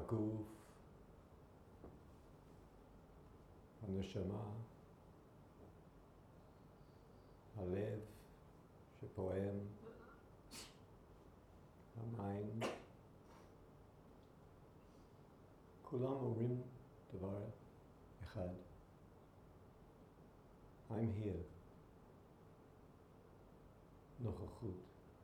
הגוף, הנשמה, הלב שפועם, המים, כולם אומרים דבר אחד. I'm here. נוכחות.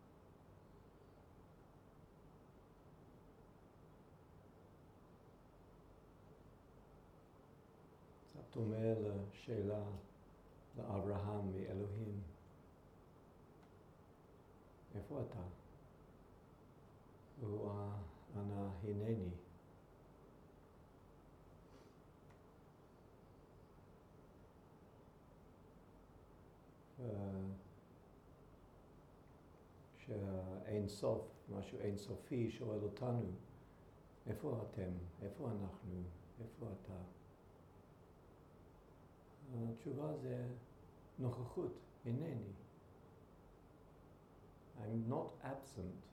קצת דומה לשאלה לאברהם מאלוהים. איפה אתה? והוא ענה, הנני. כשאין סוף, משהו אין סופי שואל אותנו, איפה אתם? איפה אנחנו? איפה אתה? התשובה זה נוכחות, הנני. I'm not absent.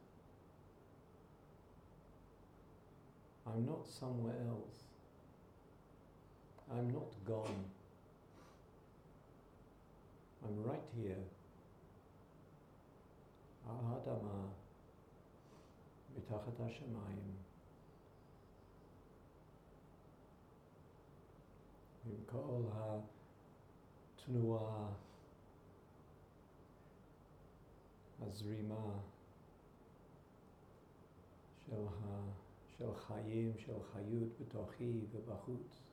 I'm not somewhere else. I'm not gone. I'm right here. על האדמה, מתחת השמיים, עם כל התנועה, הזרימה של חיים, של חיות בתוכי ובחוץ.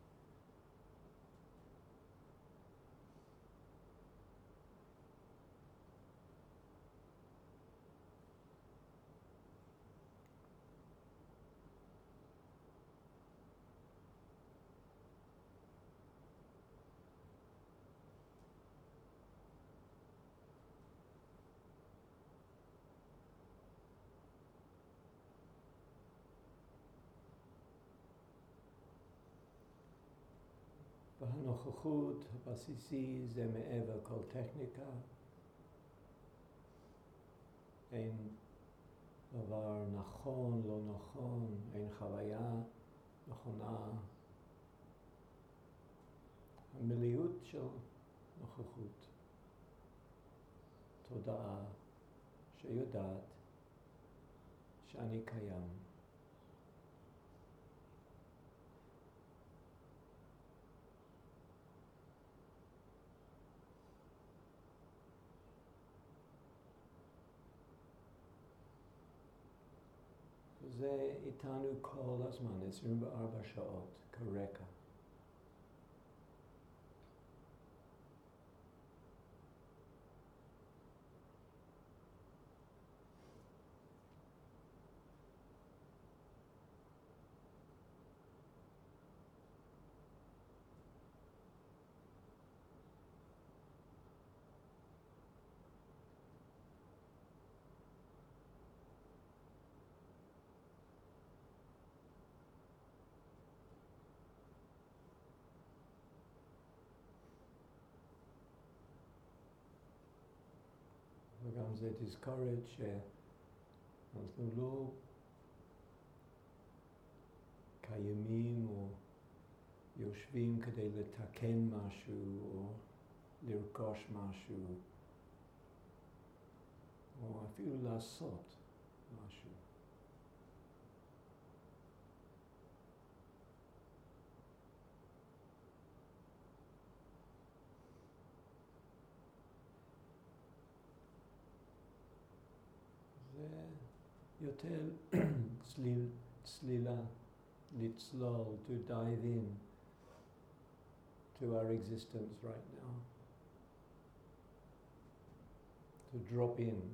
והנוכחות הבסיסי זה מעבר כל טכניקה. אין דבר נכון, לא נכון, אין חוויה נכונה. המילאות של נוכחות. תודעה שיודעת שאני קיים. זה איתנו כל הזמן, 24 שעות כרקע. וגם זה תזכורת שאנחנו לא קיימים או יושבים כדי לתקן משהו או לרכוש משהו או אפילו לעשות משהו. זה יותר צלילה, לצלול, to dive in to our existence right now, to drop in.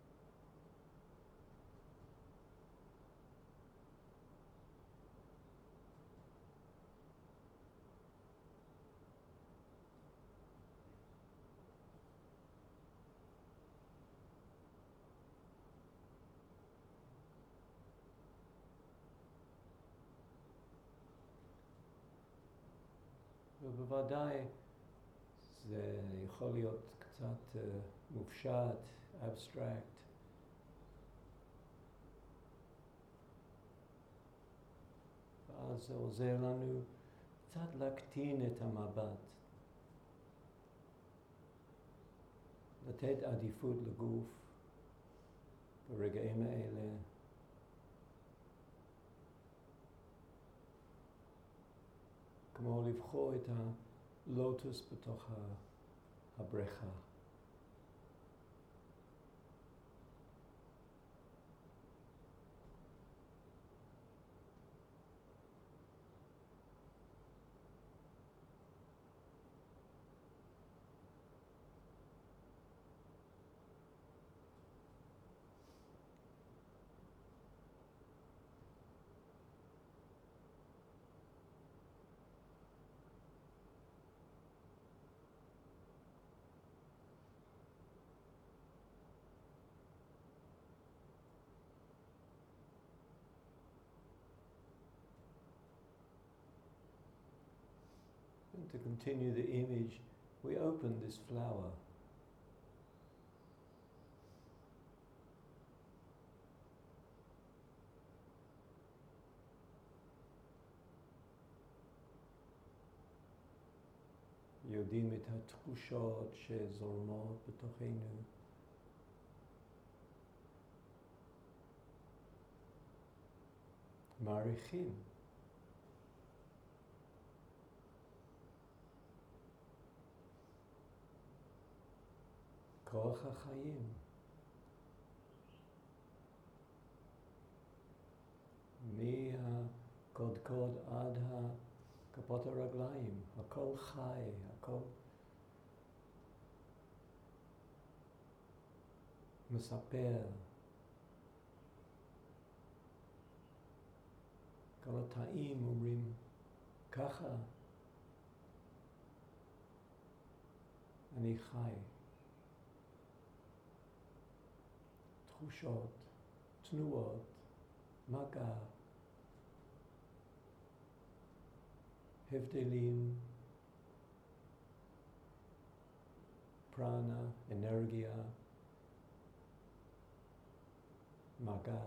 ובוודאי זה יכול להיות קצת מופשט, אבסטרקט. אז זה עוזר לנו קצת להקטין את המבט. לתת עדיפות לגוף ברגעים האלה. כמו לבחור את הלוטוס בתוך הבריכה. And to continue the image, we open this flower. יודעים את התחושות שזורמות בתוכנו. מעריכים. כוח החיים. מהקודקוד עד כפות הרגליים, הכל חי, הכל מספר. כל התאים אומרים ככה אני חי. תחושות, תנועות, מגע, הבדלים, פרנה, אנרגיה, מגע.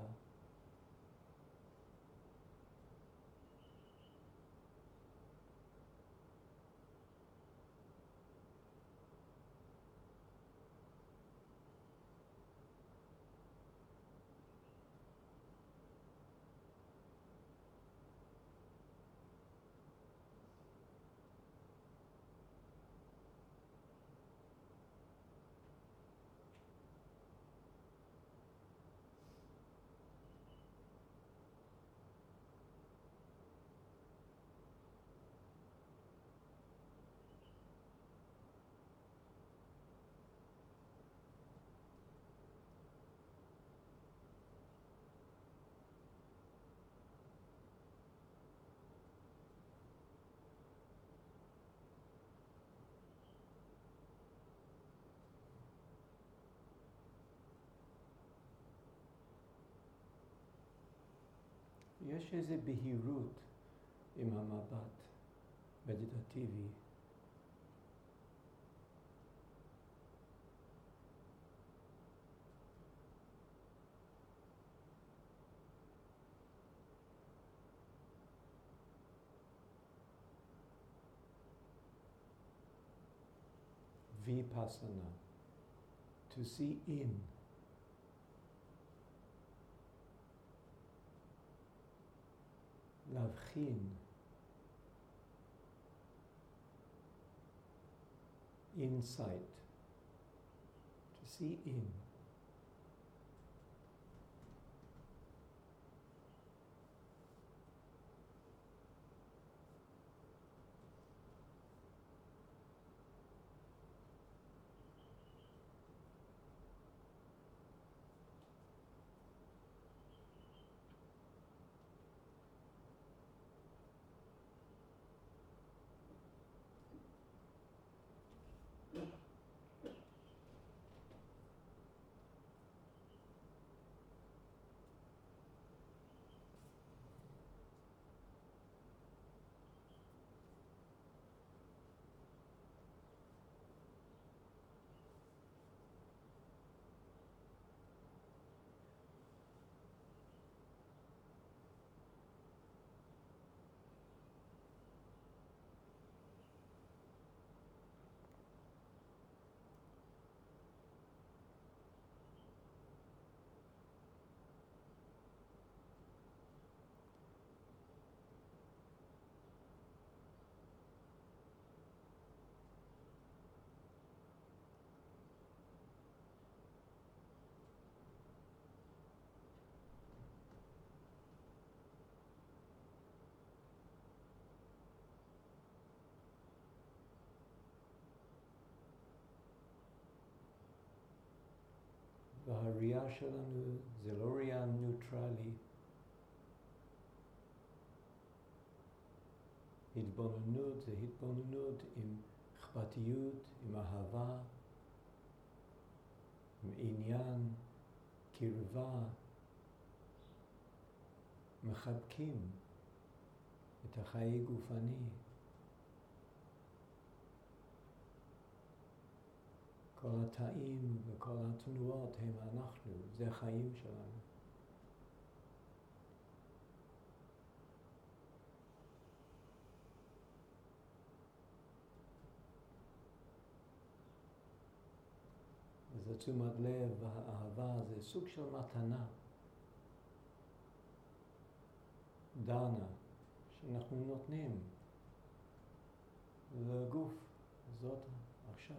יש איזו בהירות עם המבט מדיטטיבי. Vipassana, to see in. להבחין. Insight, to see in. הראייה שלנו זה לא ראייה ניוטרלי. התבוננות זה התבוננות עם אכפתיות, עם אהבה, עם עניין, קרבה, מחבקים את החיי גופני. כל התאים וכל התנועות הם אנחנו, זה החיים שלנו. אז תשומת לב והאהבה זה סוג של מתנה. דנה, שאנחנו נותנים לגוף, זאת עכשיו.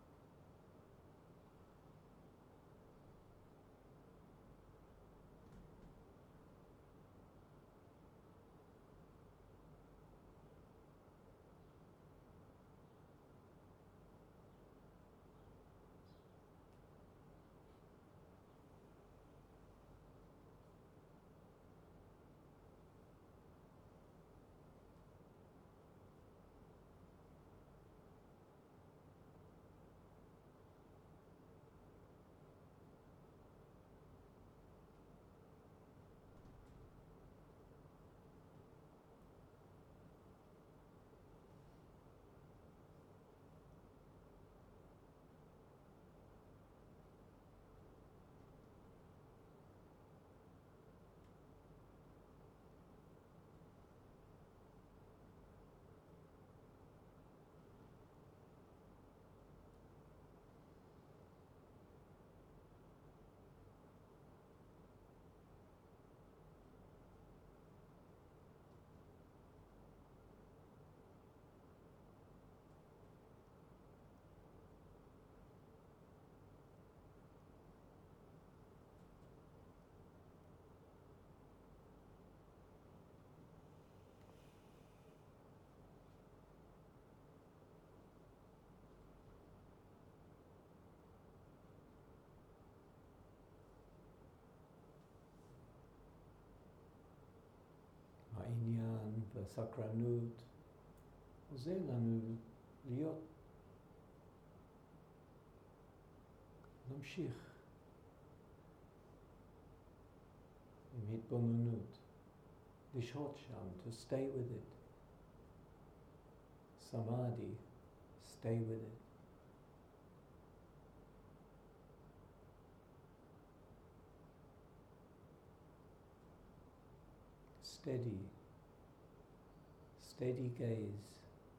העניין והסקרנות עוזר לנו להיות, להמשיך עם התבוננות, לשהות שם, to stay with it. Samadhi, stay with it. Steady gaze.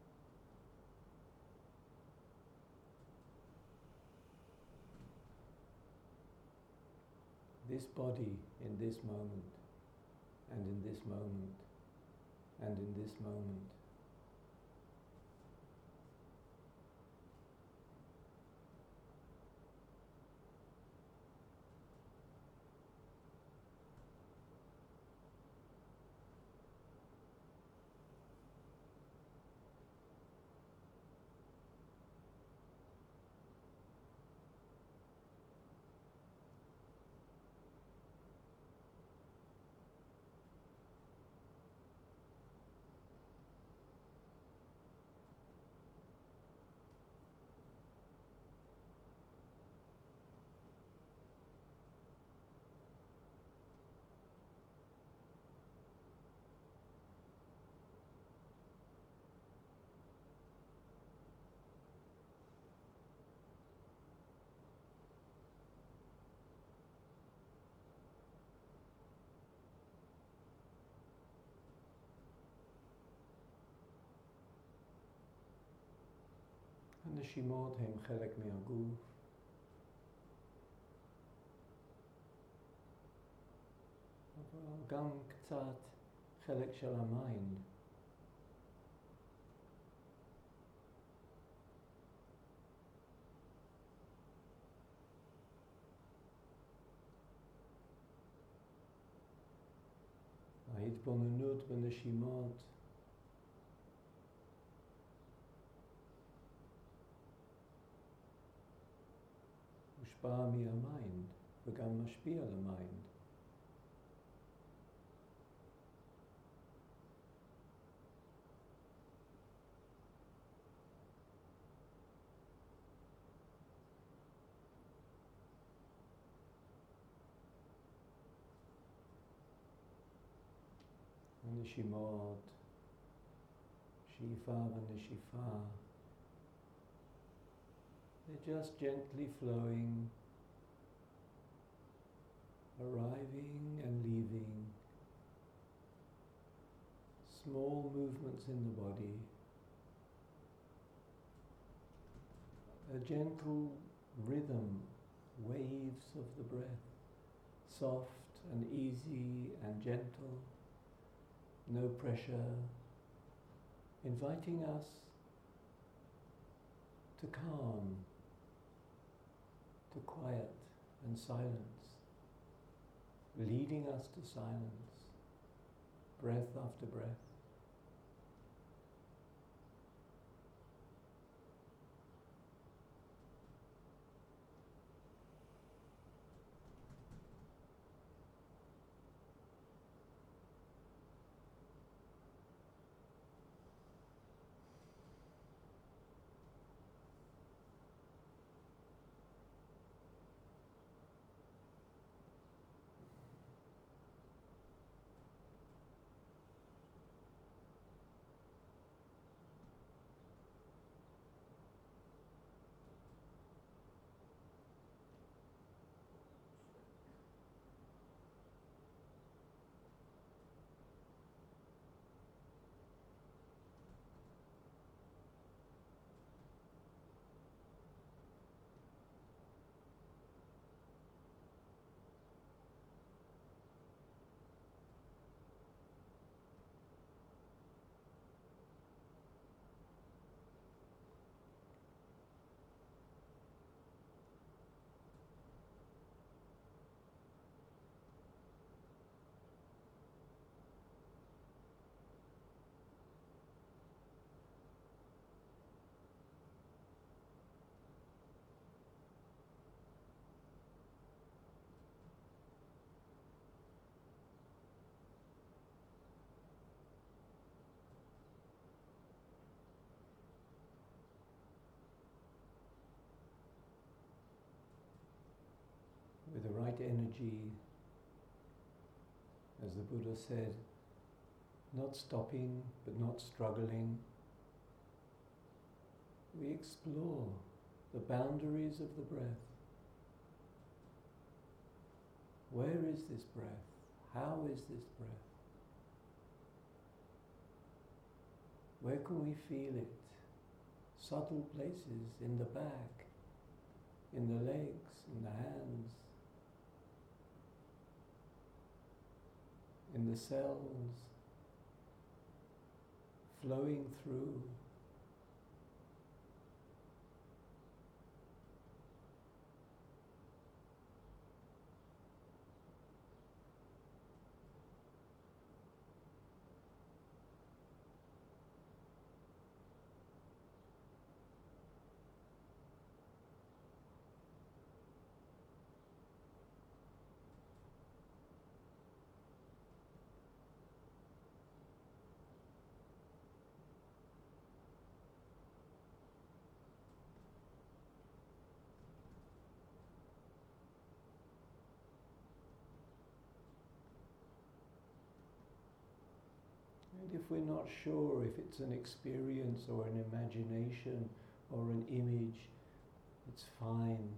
This body in this moment, and in this moment, and in this moment. הנשימות הן חלק מהגוף. אבל גם קצת חלק של המיינד. ההתבוננות בנשימות מושפע מהמיינד. וגם משפיע על המיינד. הנשימות, שאיפה ונשיפה, they're just gently flowing, arriving and leaving, small movements in the body, a gentle rhythm, waves of the breath, soft and easy and gentle, no pressure, inviting us to calm, to quiet and silence, leading us to silence, breath after breath. With the right energy, as the Buddha said, not stopping but not struggling, we explore the boundaries of the breath. Where is this breath? How is this breath? Where can we feel it? Subtle places in the back, in the legs, in the hands, in the cells, flowing through. And if we're not sure if it's an experience or an imagination or an image, it's fine.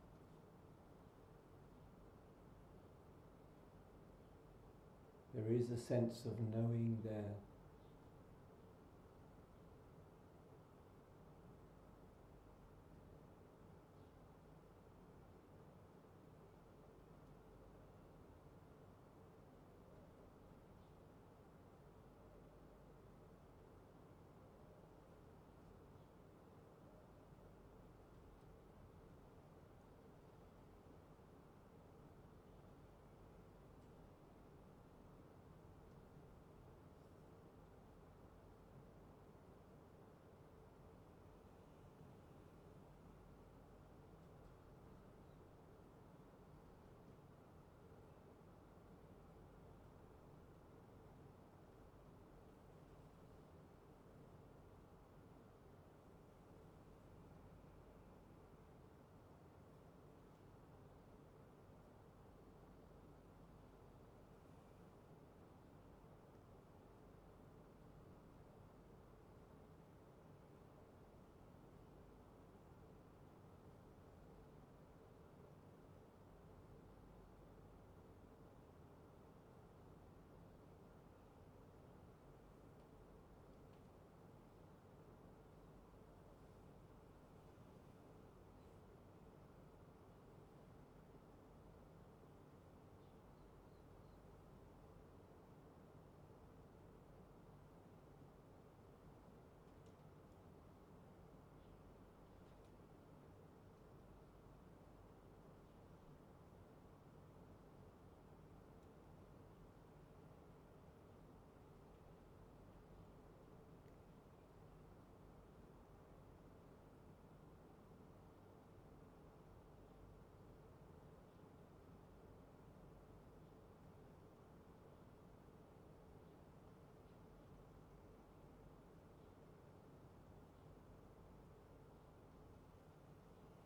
There is a sense of knowing there.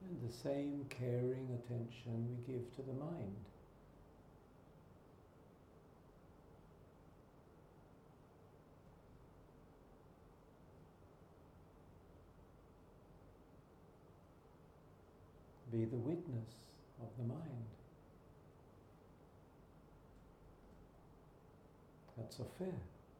And the same caring attention we give to the mind. Be the witness of the mind. That's affair.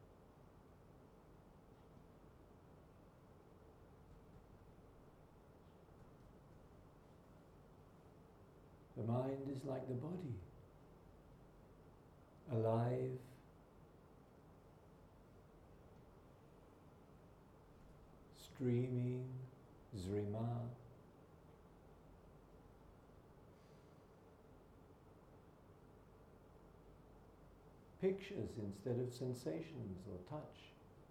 The mind is like the body, alive, streaming, zrima. Pictures instead of sensations or touch.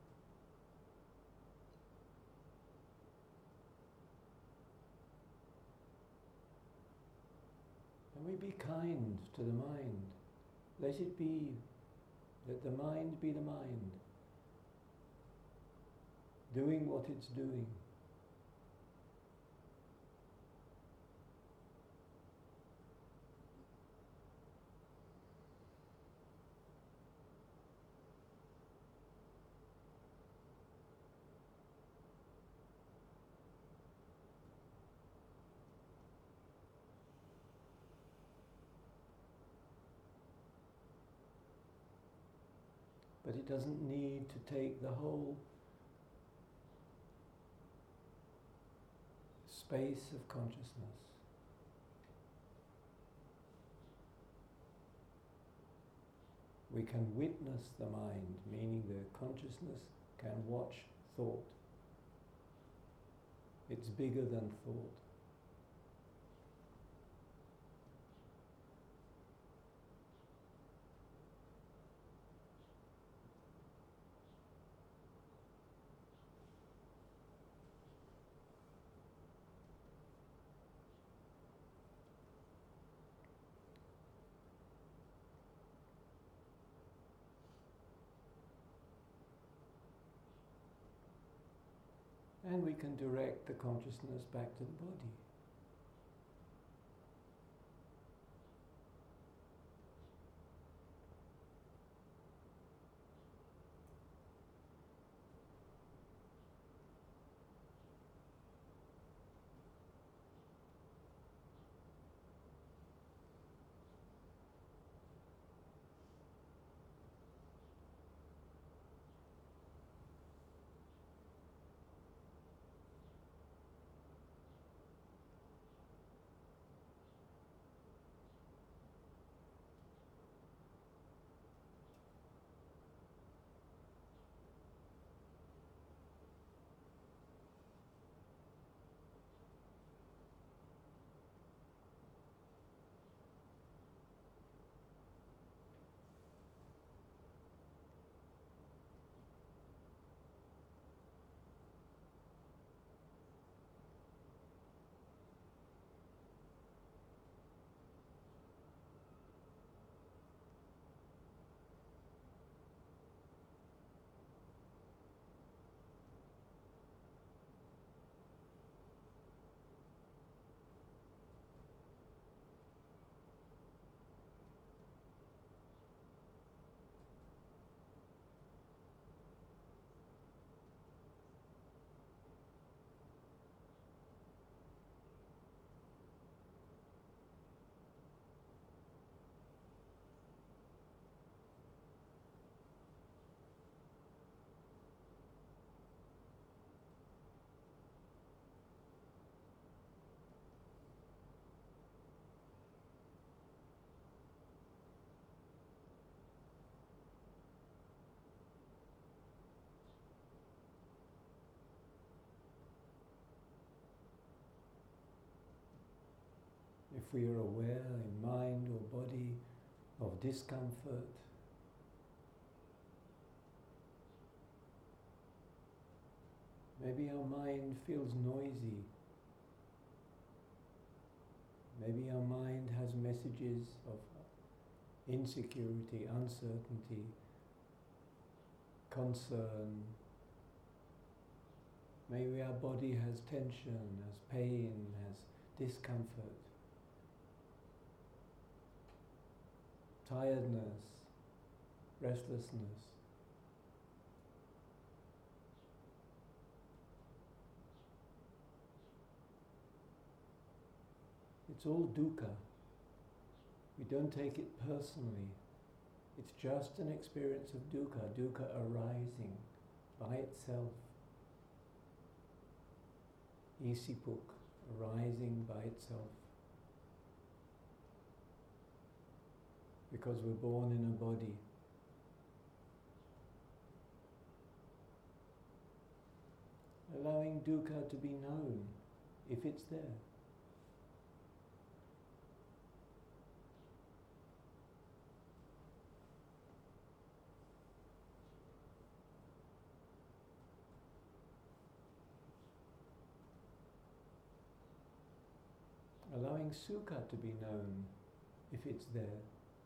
And we be kind to the mind. Let it be, let the mind be the mind, doing what it's doing. But it doesn't need to take the whole space of consciousness. We can witness the mind, meaning the consciousness can watch thought. It's bigger than thought. And we can direct the consciousness back to the body. If we are aware in mind or body of discomfort, maybe our mind feels noisy. Maybe our mind has messages of insecurity, uncertainty, concern. Maybe our body has tension, has pain, has discomfort, tiredness, restlessness. It's all dukkha. We don't take it personally. It's just an experience of dukkha, dukkha arising by itself. Isipuk, arising by itself. Because we're born in a body. Allowing dukkha to be known, if it's there. Allowing sukha to be known, if it's there.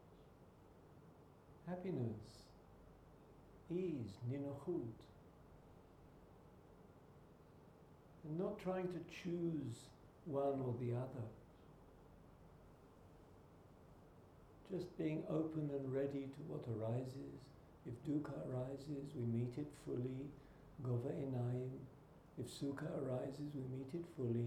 Happiness, ease, ninochut. And not trying to choose one or the other. Just being open and ready to what arises. If dukkha arises, we meet it fully, gova enayim. If sukha arises, we meet it fully.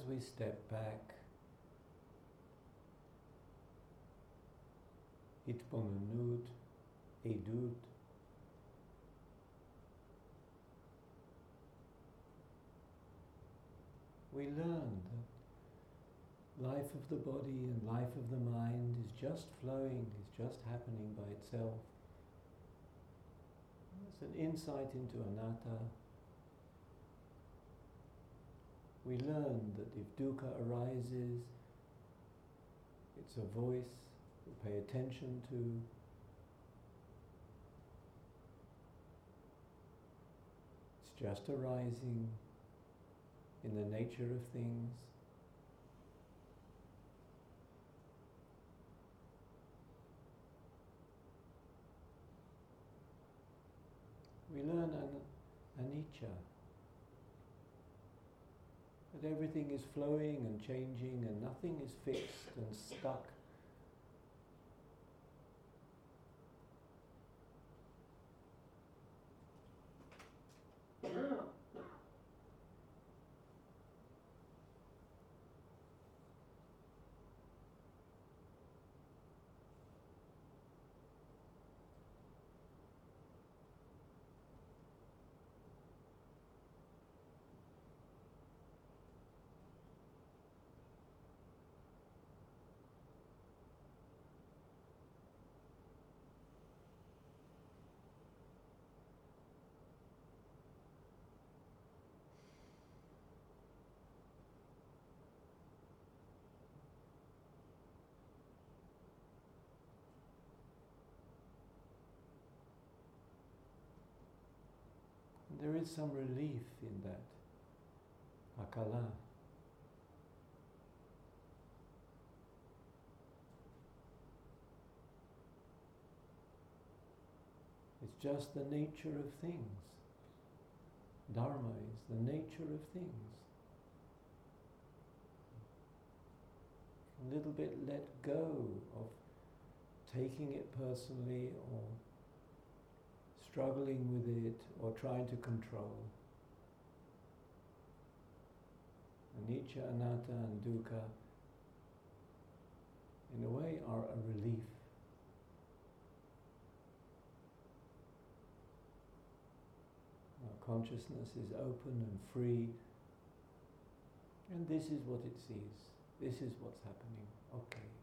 as we step back, Itponunut, Edut, we learn that life of the body and life of the mind is just flowing, is just happening by itself. It's an insight into anatta. We learn that if dukkha arises, it's a voice we pay attention to. It's just arising in the nature of things. We learn anicca, that everything is flowing and changing and nothing is fixed and stuck. There is some relief in that, akala. It's just the nature of things. Dharma is the nature of things. A little bit let go of taking it personally or struggling with it or trying to control. Anicca, anatta and dukkha, in a way, are a relief. Our consciousness is open and free, and this is what it sees. This is what's happening. Okay.